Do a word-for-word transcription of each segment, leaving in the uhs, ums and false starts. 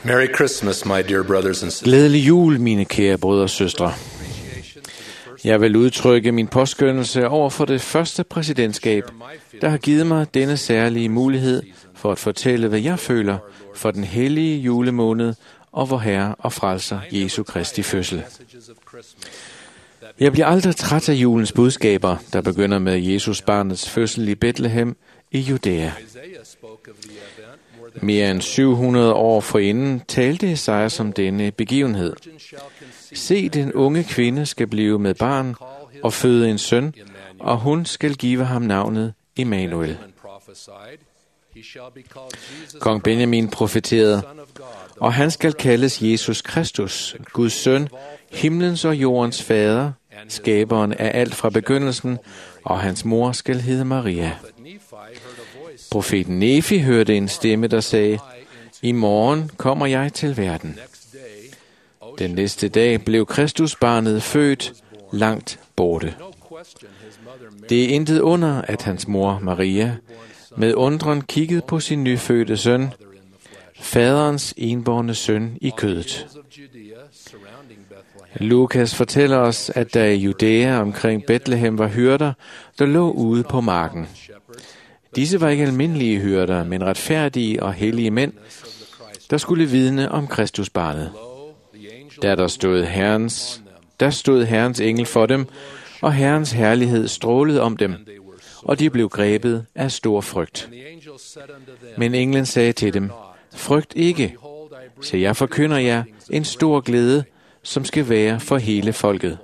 Merry Christmas, my dear brothers and sisters. Glædelig jul, mine kære brødre og søstre. Jeg vil udtrykke min påskønnelse over for det første præsidentskab, der har givet mig denne særlige mulighed for at fortælle, hvad jeg føler for den hellige julemåned og vor Herre og Frelser Jesu Kristi fødsel. Jeg bliver aldrig træt af julens budskaber, der begynder med Jesus barnets fødsel i Bethlehem i Judæa. Mere end syv hundrede år forinden talte Esajas om denne begivenhed. Se, den unge kvinde skal blive med barn og føde en søn, og hun skal give ham navnet Immanuel. Kong Benjamin profeterede, og han skal kaldes Jesus Kristus, Guds søn, himlens og jordens fader, skaberen af alt fra begyndelsen, og hans mor skal hedde Maria. Profeten Nefi hørte en stemme, der sagde, i morgen kommer jeg til verden. Den næste dag blev Kristusbarnet født langt borte. Det er intet under, at hans mor Maria med undren kiggede på sin nyfødte søn, faderens enbårne søn i kødet. Lukas fortæller os, at der i Judæa omkring Bethlehem var hyrder, der lå ude på marken. Disse var ikke almindelige hyrder, men retfærdige og hellige mænd, der skulle vidne om Kristusbarnet. Der, der, stod Herrens, der stod Herrens engel for dem, og Herrens herlighed strålede om dem, og de blev grebet af stor frygt. Men englen sagde til dem, frygt ikke, så jeg forkynder jer en stor glæde, som skal være for hele folket.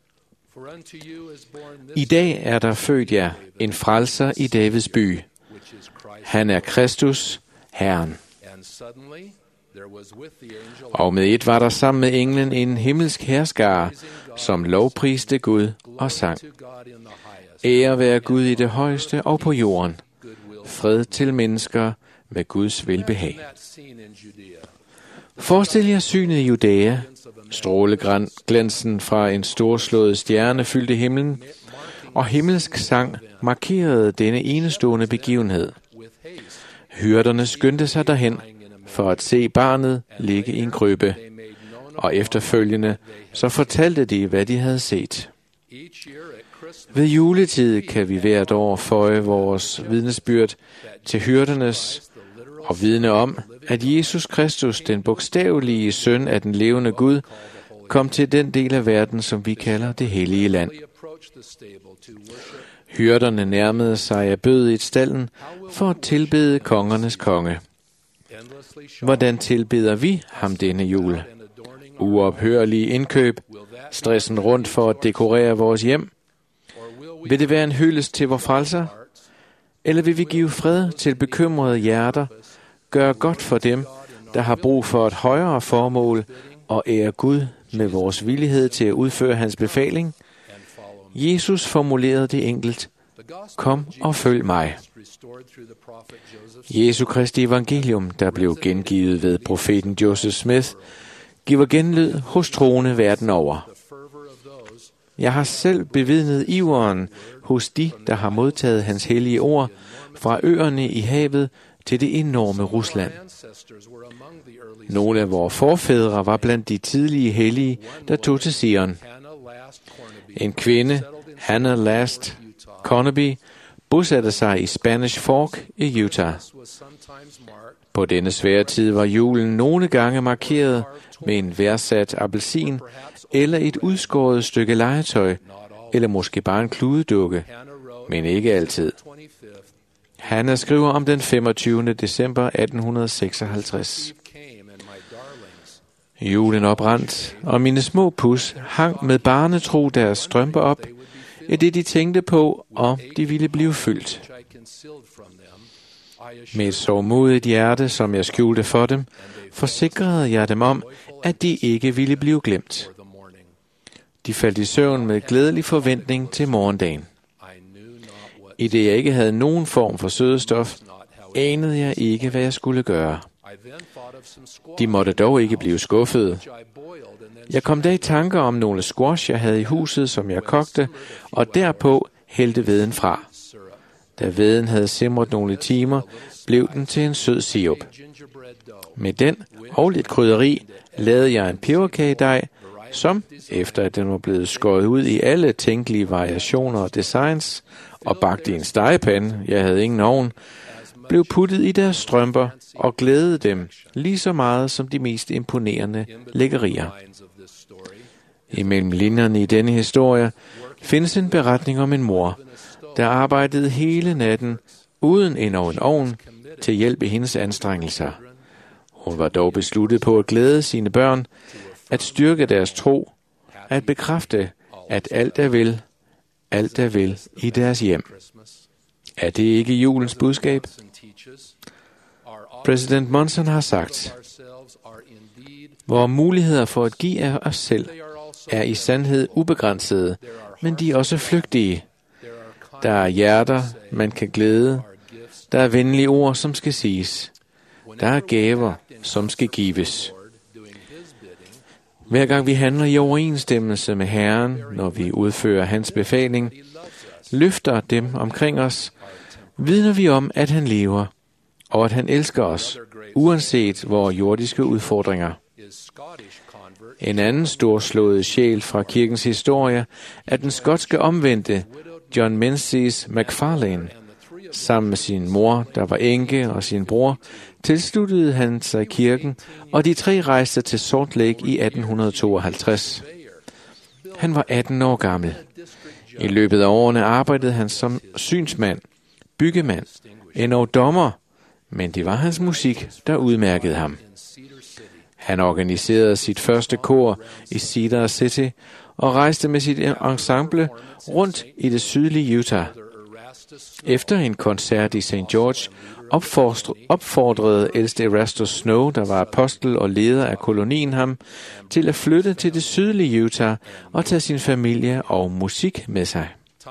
I dag er der født jer en frelser i Davids by. Han er Kristus, Herren. Og med et var der sammen med englen en himmelsk herskare, som lovpriste Gud og sang. Ære være Gud i det højeste og på jorden. Fred til mennesker med Guds velbehag. Forestil jer synet i Judæa. Stråleglænsen fra en storslået stjerne fyldte himlen, og himmelsk sang markerede denne enestående begivenhed. Hyrderne skyndte sig derhen for at se barnet ligge i en krybbe, og efterfølgende så fortalte de, hvad de havde set. Ved juletid kan vi hvert år føje vores vidnesbyrd til hyrdernes og vidne om, at Jesus Kristus, den bogstavelige søn af den levende Gud, kom til den del af verden, som vi kalder det hellige land. Hyrderne nærmede sig af bødet i stallen for at tilbede kongernes konge. Hvordan tilbeder vi ham denne jul? Uophørlige indkøb, stressen rundt for at dekorere vores hjem? Vil det være en hyldest til vor frelser? Eller vil vi give fred til bekymrede hjerter, gøre godt for dem, der har brug for et højere formål, og ære Gud med vores villighed til at udføre hans befaling? Jesus formulerede det enkelt, kom og følg mig. Jesu Kristi evangelium, der blev gengivet ved profeten Joseph Smith, giver genlyd hos troende verden over. Jeg har selv bevidnet iveren hos de, der har modtaget hans hellige ord, fra øerne i havet til det enorme Rusland. Nogle af vores forfædre var blandt de tidlige hellige, der tog til Zion. En kvinde, Hannah Last Carnaby, bosatte sig i Spanish Fork i Utah. På denne svære tid var julen nogle gange markeret med en værdsat appelsin eller et udskåret stykke legetøj, eller måske bare en kludedukke, men ikke altid. Hannah skriver om den femogtyvende december atten seksoghalvtreds. Julen oprandt, og mine små pus hang med barnetro deres strømper op, i det de tænkte på, om de ville blive fyldt. Med et sårmodigt hjerte, som jeg skjulte for dem, forsikrede jeg dem om, at de ikke ville blive glemt. De faldt i søvn med glædelig forventning til morgendagen. I det jeg ikke havde nogen form for sødestof, anede jeg ikke, hvad jeg skulle gøre. De måtte dog ikke blive skuffede. Jeg kom da i tanker om nogle squash, jeg havde i huset, som jeg kogte, og derpå hældte væden fra. Da væden havde simret nogle timer, blev den til en sød sirup. Med den og lidt krydderi lavede jeg en peberkagedej, som, efter at den var blevet skåret ud i alle tænkelige variationer og designs, og bagt i en stegepande, jeg havde ingen ovn, blev puttet i deres strømper og glædede dem lige så meget som de mest imponerende lækkerier. Imellem linjerne i denne historie findes en beretning om en mor, der arbejdede hele natten uden en og en ovn til hjælp i hendes anstrengelser. Hun var dog besluttet på at glæde sine børn, at styrke deres tro, at bekræfte, at alt er vel, alt er vel i deres hjem. Er det ikke julens budskab? Præsident Monson har sagt, vores muligheder for at give af os selv er i sandhed ubegrænsede, men de er også flygtige. Der er hjerter, man kan glæde. Der er venlige ord, som skal siges. Der er gaver, som skal gives. Hver gang vi handler i overensstemmelse med Herren, når vi udfører hans befaling, løfter dem omkring os, vidner vi om, at han lever, og at han elsker os, uanset vores jordiske udfordringer. En anden storslået sjæl fra kirkens historie er den skotske omvendte John Menzies McFarlane. Sammen med sin mor, der var enke, og sin bror, tilsluttede han sig kirken, og de tre rejste til Salt Lake i atten tooghalvtreds. Han var atten år gammel. I løbet af årene arbejdede han som synsmand, byggemand, endog dommer, men det var hans musik, der udmærkede ham. Han organiserede sit første kor i Cedar City og rejste med sit ensemble rundt i det sydlige Utah. Efter en koncert i Saint George opfordrede ældste Erastus Snow, der var apostel og leder af kolonien, ham til at flytte til det sydlige Utah og tage sin familie og musik med sig.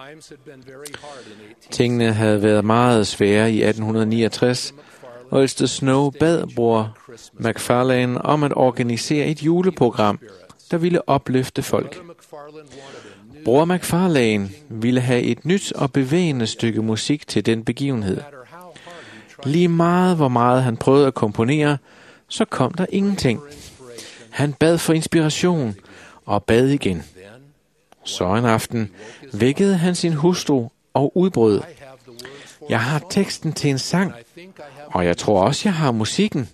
Tingene havde været meget svære i atten niogtres, og ældste Snow bad bror McFarlane om at organisere et juleprogram, der ville opløfte folk. Bror McFarlane ville have et nyt og bevægende stykke musik til den begivenhed. Lige meget hvor meget han prøvede at komponere, så kom der ingenting. Han bad for inspiration og bad igen. Så en aften vækkede han sin hustru og udbrød: Jeg har teksten til en sang, og jeg tror også, jeg har musikken.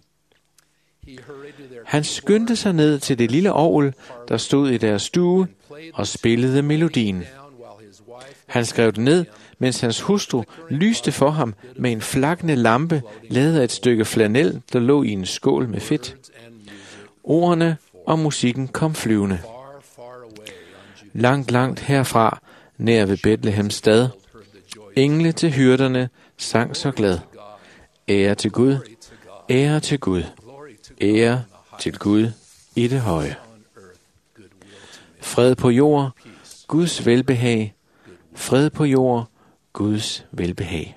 Han skyndte sig ned til det lille orgel, der stod i deres stue, og spillede melodien. Han skrev den ned, mens hans hustru lyste for ham med en flakkende lampe, lavet af et stykke flanel, der lå i en skål med fedt. Ordene og musikken kom flyvende. Langt, langt herfra, nær ved Bethlehems stad, engle til hyrderne sang så glad. Ære til Gud, ære til Gud, ære til Gud i det høje. Fred på jord, Guds velbehag. Fred på jord, Guds velbehag.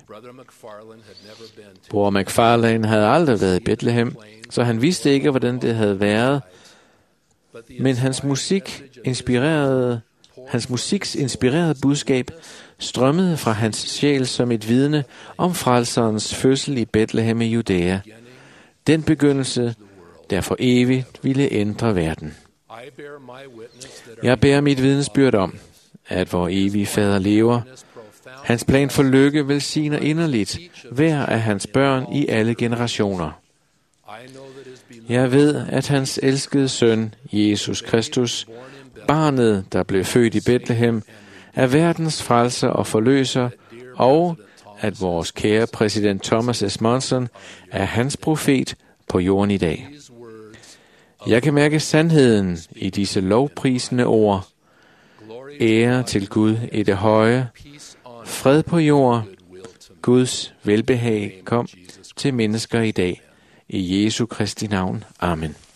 Bror McFarlane havde aldrig været i Bethlehem, så han vidste ikke, hvordan det havde været. Men hans musik inspirerede, hans musiks inspirerede budskab strømmede fra hans sjæl som et vidne om frelserens fødsel i Bethlehem i Judæa. Den begyndelse, der for evigt ville ændre verden. Jeg bærer mit vidnesbyrd om, at vor evige fader lever. Hans plan for lykke velsigner inderligt hver af hans børn i alle generationer. Jeg ved, at hans elskede søn, Jesus Kristus, barnet, der blev født i Bethlehem, er verdens frelser og forløser, og at vores kære præsident Thomas S. Monson er hans profet på jorden i dag. Jeg kan mærke sandheden i disse lovprisende ord. Ære til Gud i det høje, fred på jord, Guds velbehag kom til mennesker i dag. I Jesu Kristi navn. Amen.